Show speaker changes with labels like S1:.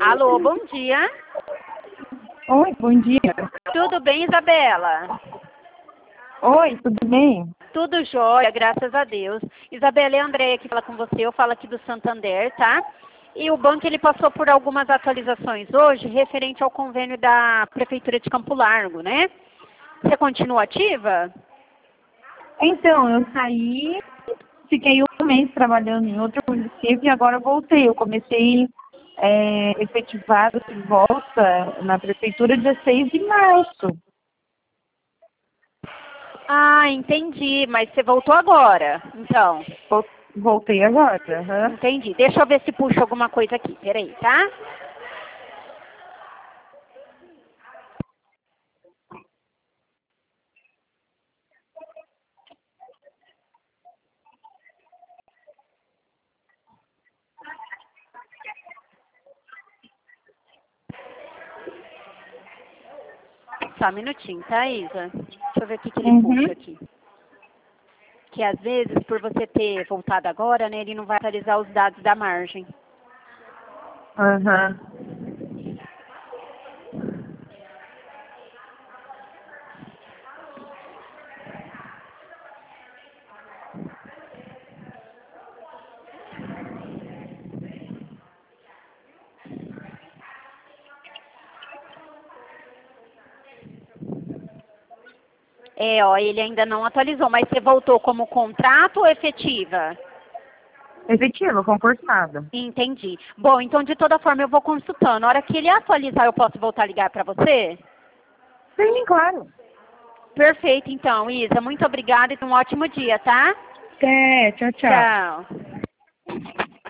S1: Alô, bom dia.
S2: Oi, bom dia.
S1: Tudo bem, Isabela?
S2: Oi, tudo bem?
S1: Tudo jóia, graças a Deus. Isabela, é a Andréia que fala com você, eu falo aqui do Santander, tá? E o banco ele passou por algumas atualizações hoje referente ao convênio da Prefeitura de Campo Largo, né? Você continua ativa?
S2: Então, eu saí, fiquei um mês trabalhando em outro município e agora eu voltei. Eu comecei efetivado de volta na prefeitura dia 6 de março.
S1: Ah, entendi, mas você voltou agora, então.
S2: Voltei agora. Aham.
S1: Entendi. Deixa eu ver se puxa alguma coisa aqui, peraí, tá? Só um minutinho, tá, Isa? Deixa eu ver o que ele puxa aqui. Que às vezes, por você ter voltado agora, né, ele não vai atualizar os dados da margem.
S2: Aham.
S1: Ó, ele ainda não atualizou, mas você voltou como contrato ou efetiva?
S2: Efetiva, concursada.
S1: Entendi. Bom, então de toda forma eu vou consultando. Na hora que ele atualizar, eu posso voltar a ligar para você?
S2: Sim, claro.
S1: Perfeito, então, Isa. Muito obrigada e um ótimo dia, tá?
S2: Até, tchau, tchau.
S1: Tchau.